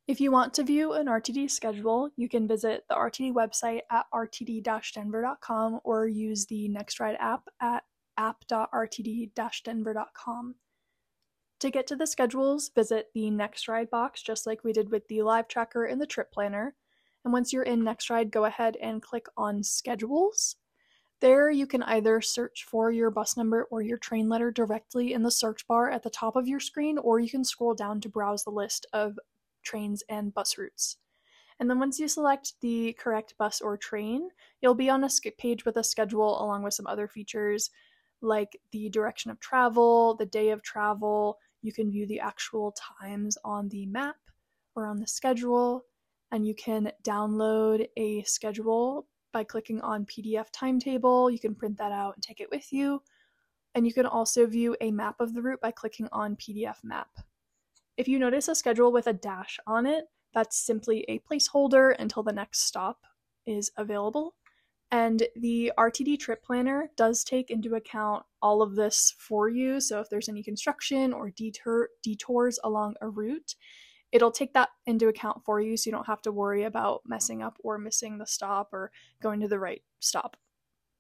If you want to view an RTD schedule, you can visit the RTD website at rtd-denver.com or use the NextRide app at app.rtd-denver.com. To get to the schedules, visit the NextRide box just like we did with the live tracker and the trip planner. And once you're in NextRide, go ahead and click on Schedules. There you can either search for your bus number or your train letter directly in the search bar at the top of your screen, or you can scroll down to browse the list of trains and bus routes. And then once you select the correct bus or train, you'll be on a page with a schedule along with some other features like the direction of travel, the day of travel. You can view the actual times on the map or on the schedule, and you can download a schedule by clicking on PDF timetable. You can print that out and take it with you. And you can also view a map of the route by clicking on PDF map. If you notice a schedule with a dash on it, that's simply a placeholder until the next stop is available. And the RTD trip planner does take into account all of this for you. So if there's any construction or detours along a route, it'll take that into account for you so you don't have to worry about messing up or missing the stop or going to the right stop.